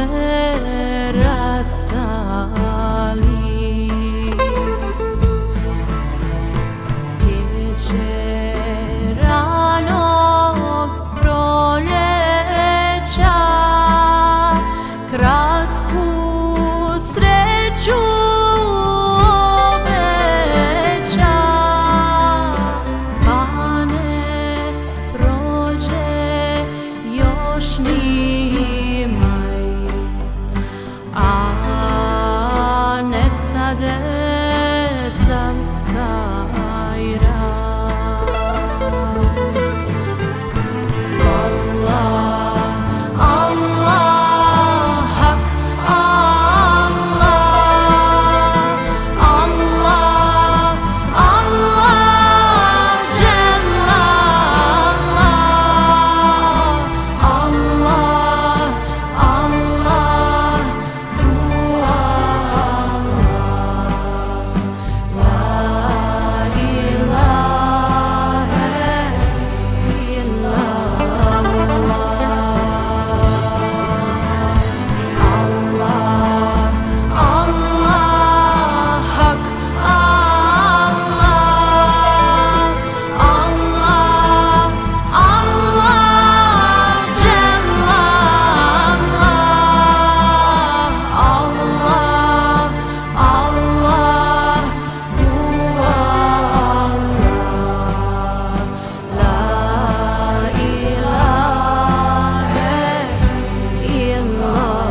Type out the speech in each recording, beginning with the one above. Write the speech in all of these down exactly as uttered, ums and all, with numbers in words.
rastali. Cvijeće ranog proljeća kratku sreću obeća, pa ne prođe još ni maj, a nestade sam taj raj. Allah, Allah, hak Allah, Allah, Allah, Jalla Allah, Allah, hu Allah, la ilahe illallah. Allah, Allah, hak Allah, Allah, Allah, Jalla Allah, Allah, hu Allah, la ilahe illallah.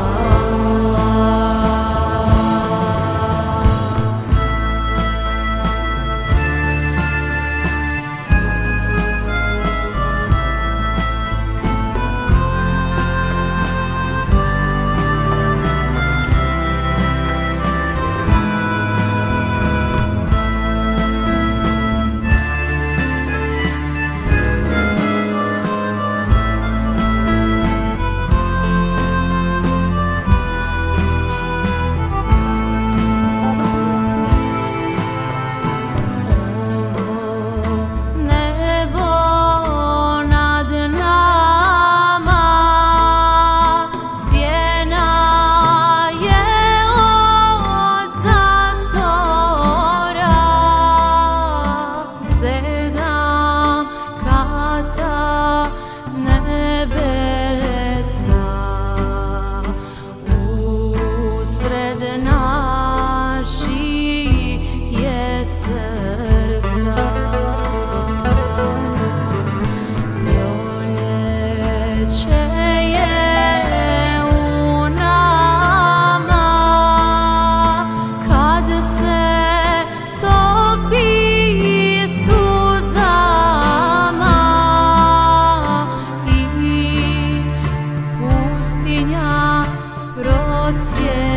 Nebo nad nama sjena je od zastora, sedam kata nebesa usred naših je srca. Proljeće je u nama kad se topi suzama i pustinja procvjeta.